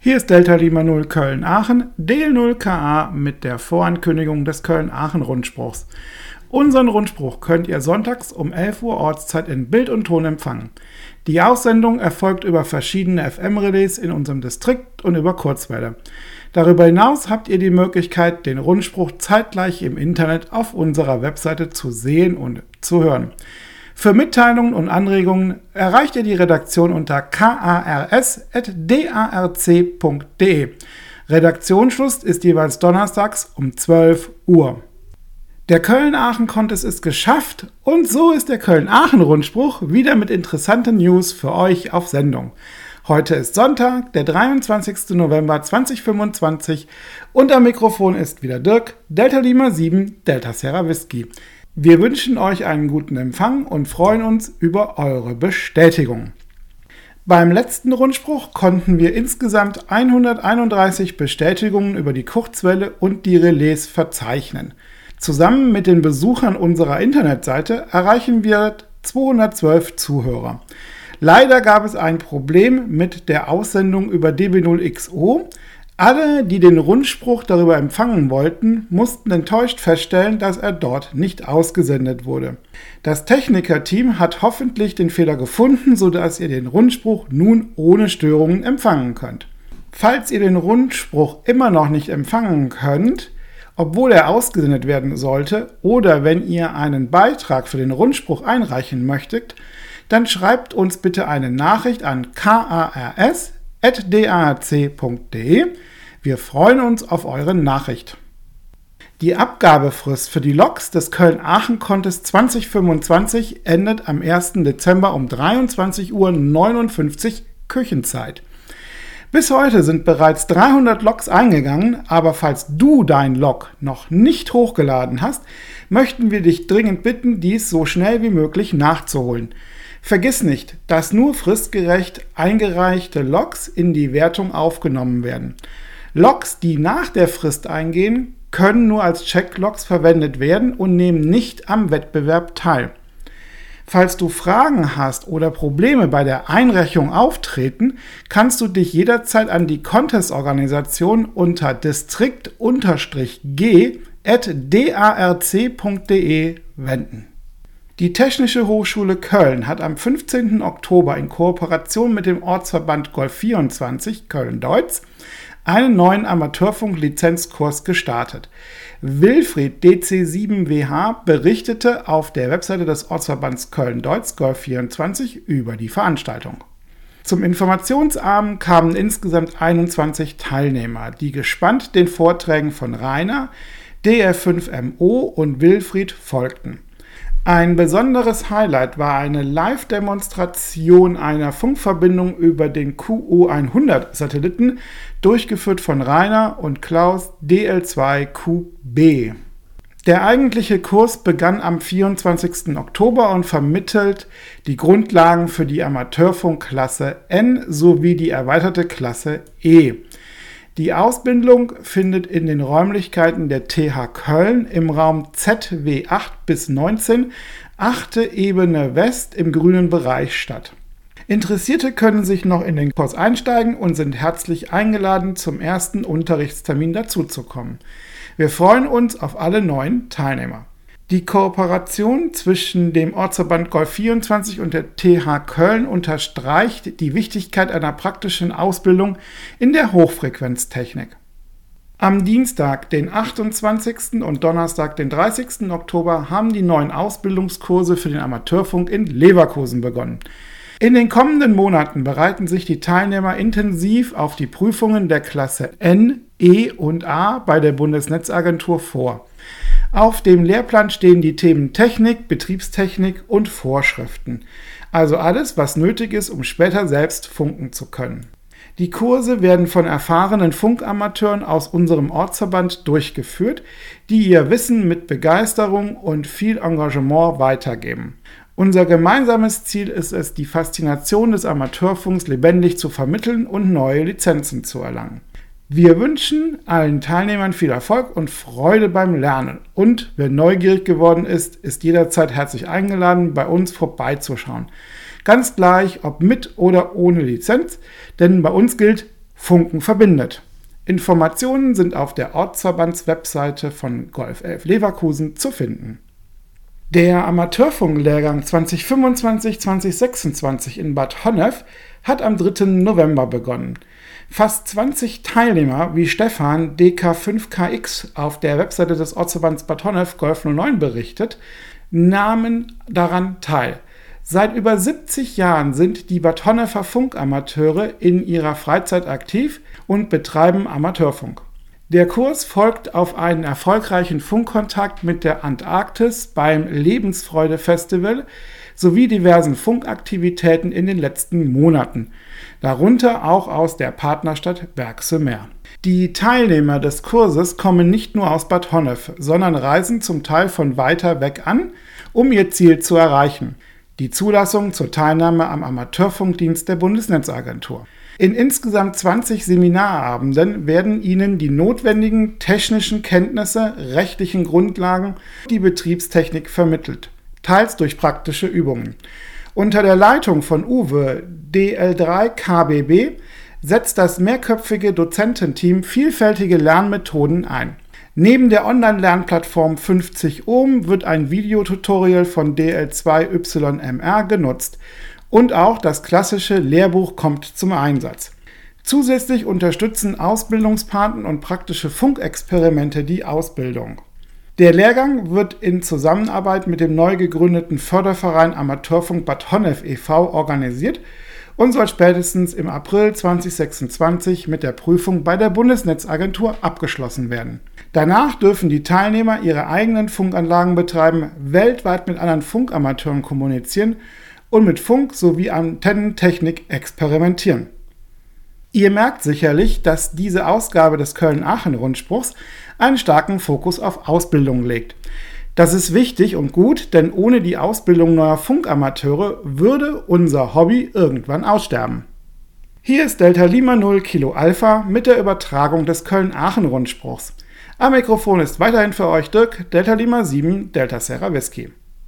Hier ist Delta Lima 0 Köln-Aachen, DL0KA mit der Vorankündigung des Köln-Aachen-Rundspruchs. Unseren Rundspruch könnt ihr sonntags um 11 Uhr Ortszeit in Bild und Ton empfangen. Die Aussendung erfolgt über verschiedene FM-Relais in unserem Distrikt und über Kurzwelle. Darüber hinaus habt ihr die Möglichkeit, den Rundspruch zeitgleich im Internet auf unserer Webseite zu sehen und zu hören. Für Mitteilungen und Anregungen erreicht ihr die Redaktion unter kars@darc.de. Redaktionsschluss ist jeweils donnerstags um 12 Uhr. Der Köln-Aachen-Contest ist geschafft und so ist der Köln-Aachen-Rundspruch wieder mit interessanten News für euch auf Sendung. Heute ist Sonntag, der 23. November 2025 und am Mikrofon ist wieder Dirk, Delta Lima 7, Delta Sierra Whisky. Wir wünschen euch einen guten Empfang und freuen uns über eure Bestätigung. Beim letzten Rundspruch konnten wir insgesamt 131 Bestätigungen über die Kurzwelle und die Relais verzeichnen. Zusammen mit den Besuchern unserer Internetseite erreichen wir 212 Zuhörer. Leider gab es ein Problem mit der Aussendung über DB0XO. Alle, die den Rundspruch darüber empfangen wollten, mussten enttäuscht feststellen, dass er dort nicht ausgesendet wurde. Das Technikerteam hat hoffentlich den Fehler gefunden, sodass ihr den Rundspruch nun ohne Störungen empfangen könnt. Falls ihr den Rundspruch immer noch nicht empfangen könnt, obwohl er ausgesendet werden sollte, oder wenn ihr einen Beitrag für den Rundspruch einreichen möchtet, dann schreibt uns bitte eine Nachricht an kars@darc.de. Wir freuen uns auf eure Nachricht. Die Abgabefrist für die Loks des Köln-Aachen-Contest 2025 endet am 1. Dezember um 23:59 Uhr Küchenzeit. Bis heute sind bereits 300 Loks eingegangen, aber falls du dein Log noch nicht hochgeladen hast, möchten wir dich dringend bitten, dies so schnell wie möglich nachzuholen. Vergiss nicht, dass nur fristgerecht eingereichte Logs in die Wertung aufgenommen werden. Logs, die nach der Frist eingehen, können nur als Checklogs verwendet werden und nehmen nicht am Wettbewerb teil. Falls du Fragen hast oder Probleme bei der Einreichung auftreten, kannst du dich jederzeit an die Contest-Organisation unter distrikt-g@darc.de wenden. Die Technische Hochschule Köln hat am 15. Oktober in Kooperation mit dem Ortsverband Golf24 Köln-Deutz einen neuen Amateurfunk-Lizenzkurs gestartet. Wilfried DC7WH berichtete auf der Webseite des Ortsverbands Köln-Deutz Golf24 über die Veranstaltung. Zum Informationsabend kamen insgesamt 21 Teilnehmer, die gespannt den Vorträgen von Rainer, DF5MO und Wilfried folgten. Ein besonderes Highlight war eine Live-Demonstration einer Funkverbindung über den QO100-Satelliten, durchgeführt von Rainer und Klaus DL2QB. Der eigentliche Kurs begann am 24. Oktober und vermittelt die Grundlagen für die Amateurfunkklasse N sowie die erweiterte Klasse E. Die Ausbildung findet in den Räumlichkeiten der TH Köln im Raum ZW 8 bis 19, 8. Ebene West im grünen Bereich statt. Interessierte können sich noch in den Kurs einsteigen und sind herzlich eingeladen, zum ersten Unterrichtstermin dazuzukommen. Wir freuen uns auf alle neuen Teilnehmer. Die Kooperation zwischen dem Ortsverband Golf24 und der TH Köln unterstreicht die Wichtigkeit einer praktischen Ausbildung in der Hochfrequenztechnik. Am Dienstag, den 28. und Donnerstag, den 30. Oktober, haben die neuen Ausbildungskurse für den Amateurfunk in Leverkusen begonnen. In den kommenden Monaten bereiten sich die Teilnehmer intensiv auf die Prüfungen der Klasse N, E und A bei der Bundesnetzagentur vor. Auf dem Lehrplan stehen die Themen Technik, Betriebstechnik und Vorschriften. Also alles, was nötig ist, um später selbst funken zu können. Die Kurse werden von erfahrenen Funkamateuren aus unserem Ortsverband durchgeführt, die ihr Wissen mit Begeisterung und viel Engagement weitergeben. Unser gemeinsames Ziel ist es, die Faszination des Amateurfunks lebendig zu vermitteln und neue Lizenzen zu erlangen. Wir wünschen allen Teilnehmern viel Erfolg und Freude beim Lernen. Und wer neugierig geworden ist, ist jederzeit herzlich eingeladen, bei uns vorbeizuschauen. Ganz gleich, ob mit oder ohne Lizenz, denn bei uns gilt Funken verbindet. Informationen sind auf der Ortsverbandswebseite von Golf 11 Leverkusen zu finden. Der Amateurfunklehrgang 2025/2026 in Bad Honnef hat am 3. November begonnen. Fast 20 Teilnehmer wie Stefan DK5KX auf der Webseite des Ortsverbands Bad Honnef Golf 09 berichtet, nahmen daran teil. Seit über 70 Jahren sind die Bad Honnefer Funkamateure in ihrer Freizeit aktiv und betreiben Amateurfunk. Der Kurs folgt auf einen erfolgreichen Funkkontakt mit der Antarktis beim Lebensfreude-Festival sowie diversen Funkaktivitäten in den letzten Monaten, darunter auch aus der Partnerstadt Bergse-Meer. Die Teilnehmer des Kurses kommen nicht nur aus Bad Honnef, sondern reisen zum Teil von weiter weg an, um ihr Ziel zu erreichen: die Zulassung zur Teilnahme am Amateurfunkdienst der Bundesnetzagentur. In insgesamt 20 Seminarabenden werden Ihnen die notwendigen technischen Kenntnisse, rechtlichen Grundlagen und die Betriebstechnik vermittelt, teils durch praktische Übungen. Unter der Leitung von Uwe DL3 KBB setzt das mehrköpfige Dozententeam vielfältige Lernmethoden ein. Neben der Online-Lernplattform 50 Ohm wird ein Videotutorial von DL2YMR genutzt und auch das klassische Lehrbuch kommt zum Einsatz. Zusätzlich unterstützen Ausbildungspartner und praktische Funkexperimente die Ausbildung. Der Lehrgang wird in Zusammenarbeit mit dem neu gegründeten Förderverein Amateurfunk Bad Honnef e.V. organisiert und soll spätestens im April 2026 mit der Prüfung bei der Bundesnetzagentur abgeschlossen werden. Danach dürfen die Teilnehmer ihre eigenen Funkanlagen betreiben, weltweit mit anderen Funkamateuren kommunizieren und mit Funk sowie Antennentechnik experimentieren. Ihr merkt sicherlich, dass diese Ausgabe des Köln-Aachen-Rundspruchs einen starken Fokus auf Ausbildung legt. Das ist wichtig und gut, denn ohne die Ausbildung neuer Funkamateure würde unser Hobby irgendwann aussterben. Hier ist Delta Lima 0 Kilo Alpha mit der Übertragung des Köln-Aachen-Rundspruchs. Am Mikrofon ist weiterhin für euch Dirk, Delta Lima 7, Delta Sierra Whisky.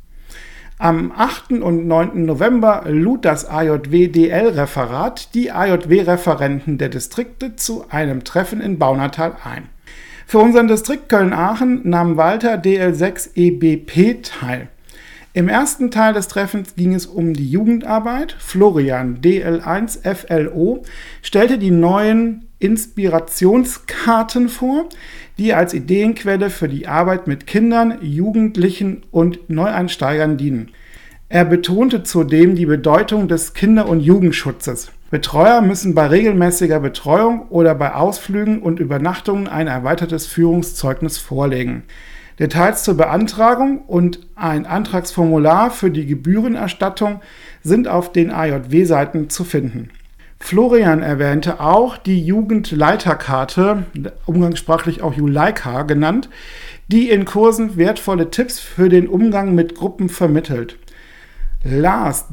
Am 8. und 9. November lud das AJW-DL-Referat die AJW-Referenten der Distrikte zu einem Treffen in Baunatal ein. Für unseren Distrikt Köln-Aachen nahm Walter DL6EBP teil. Im ersten Teil des Treffens ging es um die Jugendarbeit. Florian DL1FLO stellte die neuen Inspirationskarten vor, die als Ideenquelle für die Arbeit mit Kindern, Jugendlichen und Neueinsteigern dienen. Er betonte zudem die Bedeutung des Kinder- und Jugendschutzes. Betreuer müssen bei regelmäßiger Betreuung oder bei Ausflügen und Übernachtungen ein erweitertes Führungszeugnis vorlegen. Details zur Beantragung und ein Antragsformular für die Gebührenerstattung sind auf den AJW-Seiten zu finden. Florian erwähnte auch die Jugendleiterkarte, umgangssprachlich auch Juleika genannt, die in Kursen wertvolle Tipps für den Umgang mit Gruppen vermittelt. Lars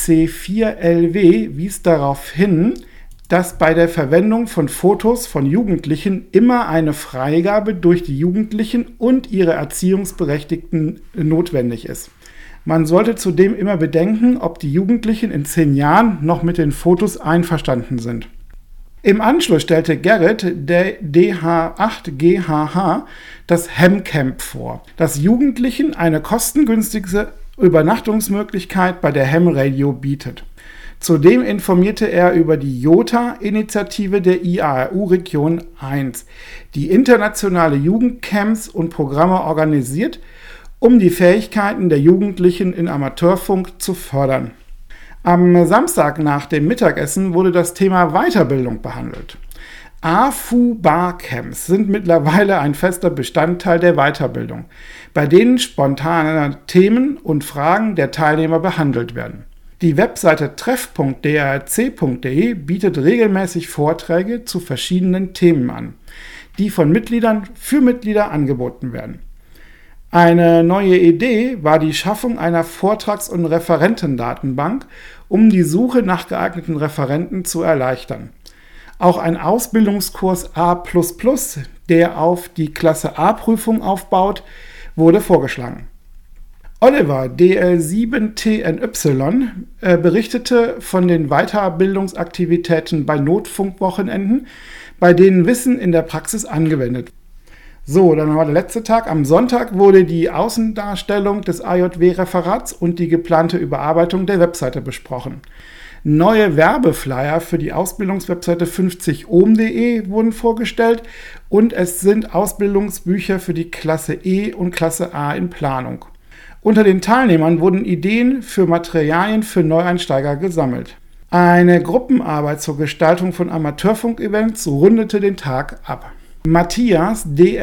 DC4LW wies darauf hin, dass bei der Verwendung von Fotos von Jugendlichen immer eine Freigabe durch die Jugendlichen und ihre Erziehungsberechtigten notwendig ist. Man sollte zudem immer bedenken, ob die Jugendlichen in 10 Jahren noch mit den Fotos einverstanden sind. Im Anschluss stellte Gerrit, der DH8GHH, das Hemcamp vor, das Jugendlichen eine kostengünstige Übernachtungsmöglichkeit bei der Hem Radio bietet. Zudem informierte er über die JOTA-Initiative der IARU Region 1, die internationale Jugendcamps und Programme organisiert, um die Fähigkeiten der Jugendlichen in Amateurfunk zu fördern. Am Samstag nach dem Mittagessen wurde das Thema Weiterbildung behandelt. AFU-Barcamps sind mittlerweile ein fester Bestandteil der Weiterbildung, bei denen spontane Themen und Fragen der Teilnehmer behandelt werden. Die Webseite treff.drc.de bietet regelmäßig Vorträge zu verschiedenen Themen an, die von Mitgliedern für Mitglieder angeboten werden. Eine neue Idee war die Schaffung einer Vortrags- und Referentendatenbank, um die Suche nach geeigneten Referenten zu erleichtern. Auch ein Ausbildungskurs A++, der auf die Klasse A-Prüfung aufbaut, wurde vorgeschlagen. Oliver DL7TNY berichtete von den Weiterbildungsaktivitäten bei Notfunkwochenenden, bei denen Wissen in der Praxis angewendet wird. So, dann war der letzte Tag. Am Sonntag wurde die Außendarstellung des AJW-Referats und die geplante Überarbeitung der Webseite besprochen. Neue Werbeflyer für die Ausbildungswebseite 50ohm.de wurden vorgestellt und es sind Ausbildungsbücher für die Klasse E und Klasse A in Planung. Unter den Teilnehmern wurden Ideen für Materialien für Neueinsteiger gesammelt. Eine Gruppenarbeit zur Gestaltung von Amateurfunk-Events rundete den Tag ab. Matthias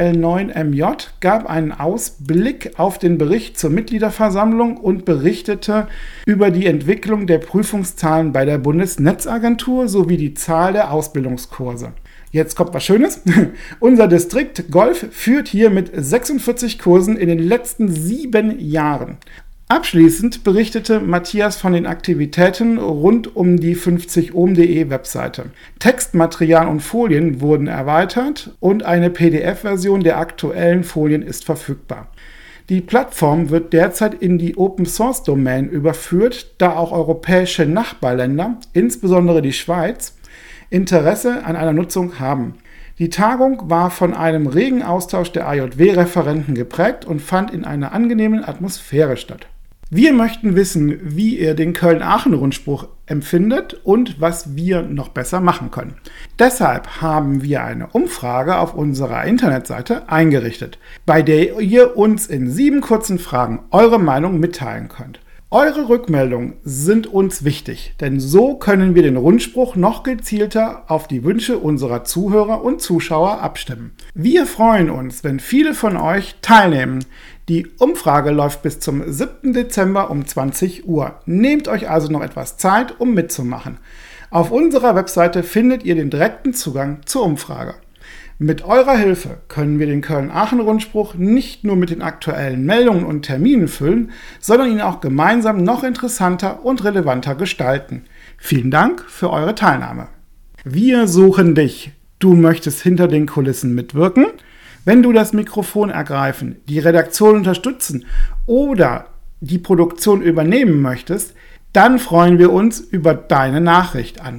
DL9MJ gab einen Ausblick auf den Bericht zur Mitgliederversammlung und berichtete über die Entwicklung der Prüfungszahlen bei der Bundesnetzagentur sowie die Zahl der Ausbildungskurse. Jetzt kommt was Schönes. Unser Distrikt Golf führt hier mit 46 Kursen in den letzten 7 Jahren. Abschließend berichtete Matthias von den Aktivitäten rund um die 50ohm.de Webseite. Textmaterial und Folien wurden erweitert und eine PDF-Version der aktuellen Folien ist verfügbar. Die Plattform wird derzeit in die Open-Source-Domain überführt, da auch europäische Nachbarländer, insbesondere die Schweiz, Interesse an einer Nutzung haben. Die Tagung war von einem regen Austausch der AJW-Referenten geprägt und fand in einer angenehmen Atmosphäre statt. Wir möchten wissen, wie ihr den Köln-Aachen-Rundspruch empfindet und was wir noch besser machen können. Deshalb haben wir eine Umfrage auf unserer Internetseite eingerichtet, bei der ihr uns in 7 kurzen Fragen eure Meinung mitteilen könnt. Eure Rückmeldungen sind uns wichtig, denn so können wir den Rundspruch noch gezielter auf die Wünsche unserer Zuhörer und Zuschauer abstimmen. Wir freuen uns, wenn viele von euch teilnehmen. Die Umfrage läuft bis zum 7. Dezember um 20 Uhr. Nehmt euch also noch etwas Zeit, um mitzumachen. Auf unserer Webseite findet ihr den direkten Zugang zur Umfrage. Mit eurer Hilfe können wir den Köln-Aachen-Rundspruch nicht nur mit den aktuellen Meldungen und Terminen füllen, sondern ihn auch gemeinsam noch interessanter und relevanter gestalten. Vielen Dank für eure Teilnahme. Wir suchen dich. Du möchtest hinter den Kulissen mitwirken? Wenn du das Mikrofon ergreifen, die Redaktion unterstützen oder die Produktion übernehmen möchtest, dann freuen wir uns über deine Nachricht an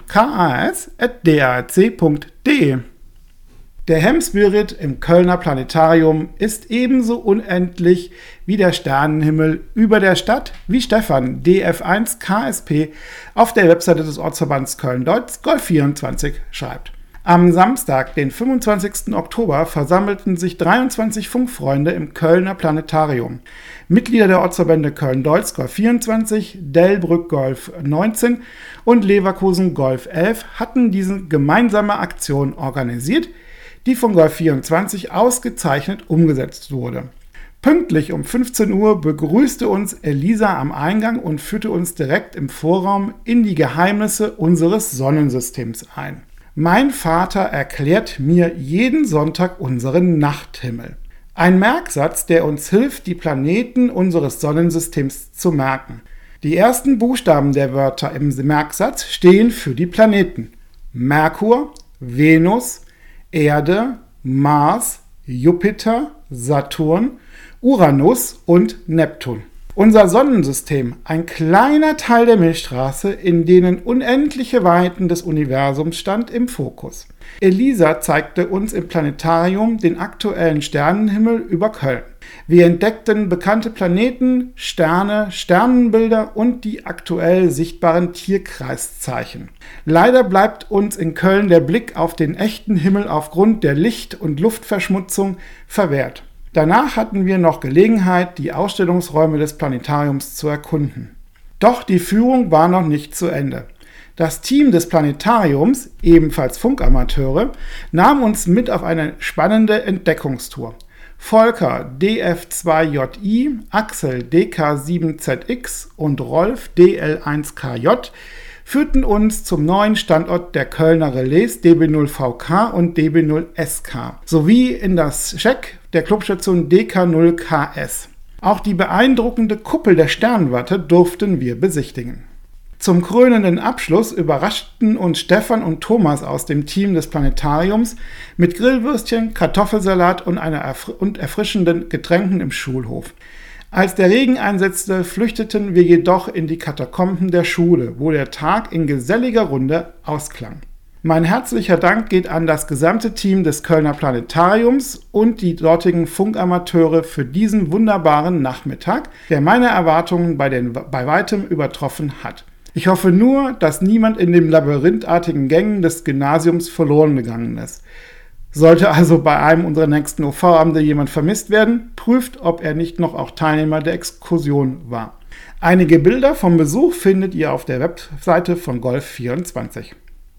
kas@drc.de. Der Hemspirit im Kölner Planetarium ist ebenso unendlich wie der Sternenhimmel über der Stadt, wie Stefan DF1 KSP auf der Webseite des Ortsverbands Köln-Deutz Golf24 schreibt. Am Samstag, den 25. Oktober, versammelten sich 23 Funkfreunde im Kölner Planetarium. Mitglieder der Ortsverbände Köln-Deutz Golf24, Delbrück Golf 19 und Leverkusen Golf 11 hatten diese gemeinsame Aktion organisiert, die von Golf24 ausgezeichnet umgesetzt wurde. Pünktlich um 15 Uhr begrüßte uns Elisa am Eingang und führte uns direkt im Vorraum in die Geheimnisse unseres Sonnensystems ein. Mein Vater erklärt mir jeden Sonntag unseren Nachthimmel. Ein Merksatz, der uns hilft, die Planeten unseres Sonnensystems zu merken. Die ersten Buchstaben der Wörter im Merksatz stehen für die Planeten: Merkur, Venus, Erde, Mars, Jupiter, Saturn, Uranus und Neptun. Unser Sonnensystem, ein kleiner Teil der Milchstraße, in denen unendliche Weiten des Universums stand im Fokus. Elisa zeigte uns im Planetarium den aktuellen Sternenhimmel über Köln. Wir entdeckten bekannte Planeten, Sterne, Sternenbilder und die aktuell sichtbaren Tierkreiszeichen. Leider bleibt uns in Köln der Blick auf den echten Himmel aufgrund der Licht- und Luftverschmutzung verwehrt. Danach hatten wir noch Gelegenheit, die Ausstellungsräume des Planetariums zu erkunden. Doch die Führung war noch nicht zu Ende. Das Team des Planetariums, ebenfalls Funkamateure, nahm uns mit auf eine spannende Entdeckungstour. Volker DF2JI, Axel DK7ZX und Rolf DL1KJ führten uns zum neuen Standort der Kölner Relais DB0VK und DB0SK sowie in das Scheck der Clubstation DK0KS. Auch die beeindruckende Kuppel der Sternwarte durften wir besichtigen. Zum krönenden Abschluss überraschten uns Stefan und Thomas aus dem Team des Planetariums mit Grillwürstchen, Kartoffelsalat und erfrischenden Getränken im Schulhof. Als der Regen einsetzte, flüchteten wir jedoch in die Katakomben der Schule, wo der Tag in geselliger Runde ausklang. Mein herzlicher Dank geht an das gesamte Team des Kölner Planetariums und die dortigen Funkamateure für diesen wunderbaren Nachmittag, der meine Erwartungen bei weitem übertroffen hat. Ich hoffe nur, dass niemand in den labyrinthartigen Gängen des Gymnasiums verloren gegangen ist. Sollte also bei einem unserer nächsten OV-Abende jemand vermisst werden, prüft, ob er nicht noch auch Teilnehmer der Exkursion war. Einige Bilder vom Besuch findet ihr auf der Webseite von Golf24.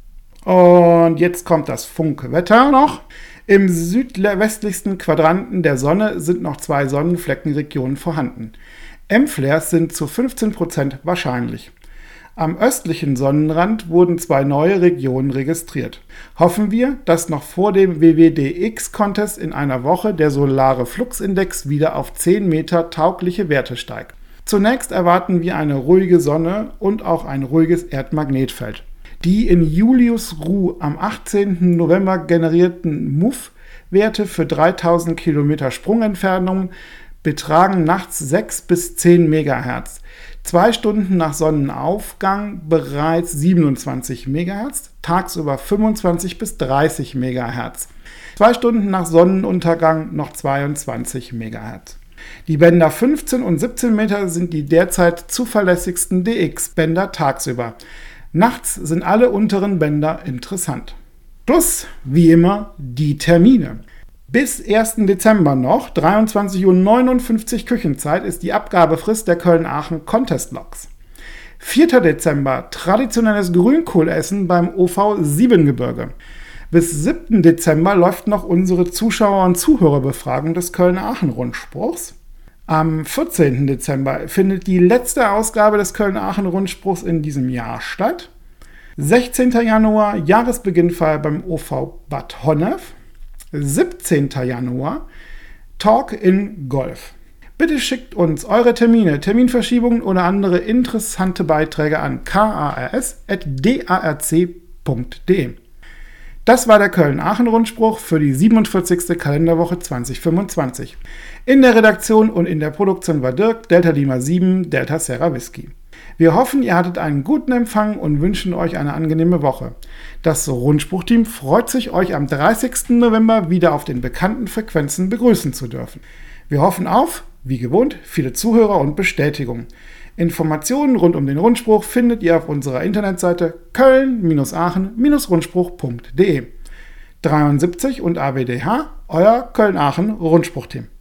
Und jetzt kommt das Funkwetter noch. Im südwestlichsten Quadranten der Sonne sind noch 2 Sonnenfleckenregionen vorhanden. M-Flares sind zu 15% wahrscheinlich. Am östlichen Sonnenrand wurden 2 neue Regionen registriert. Hoffen wir, dass noch vor dem WWDX-Contest in einer Woche der solare Fluxindex wieder auf 10 Meter taugliche Werte steigt. Zunächst erwarten wir eine ruhige Sonne und auch ein ruhiges Erdmagnetfeld. Die in Julius Ruh am 18. November generierten MUF-Werte für 3000 Kilometer Sprungentfernung betragen nachts 6 bis 10 MHz. 2 Stunden nach Sonnenaufgang bereits 27 MHz, tagsüber 25 bis 30 MHz. 2 Stunden nach Sonnenuntergang noch 22 MHz. Die Bänder 15 und 17 Meter sind die derzeit zuverlässigsten DX-Bänder tagsüber. Nachts sind alle unteren Bänder interessant. Plus, wie immer, die Termine. Bis 1. Dezember noch, 23:59 Uhr Küchenzeit, ist die Abgabefrist der Köln-Aachen Contest Logs. 4. Dezember, traditionelles Grünkohlessen beim OV Siebengebirge. Bis 7. Dezember läuft noch unsere Zuschauer- und Zuhörerbefragung des Köln-Aachen-Rundspruchs. Am 14. Dezember findet die letzte Ausgabe des Köln-Aachen-Rundspruchs in diesem Jahr statt. 16. Januar, Jahresbeginnfeier beim OV Bad Honnef. 17. Januar, Talk in Golf. Bitte schickt uns eure Termine, Terminverschiebungen oder andere interessante Beiträge an kars@darc.de. Das war der Köln-Aachen-Rundspruch für die 47. Kalenderwoche 2025. In der Redaktion und in der Produktion war Dirk, Delta Lima 7, Delta Sierra Whisky. Wir hoffen, ihr hattet einen guten Empfang und wünschen euch eine angenehme Woche. Das Rundspruchteam freut sich, euch am 30. November wieder auf den bekannten Frequenzen begrüßen zu dürfen. Wir hoffen auf, wie gewohnt, viele Zuhörer und Bestätigungen. Informationen rund um den Rundspruch findet ihr auf unserer Internetseite köln-aachen-rundspruch.de. 73 und AWDH, euer Köln-Aachen-Rundspruchteam.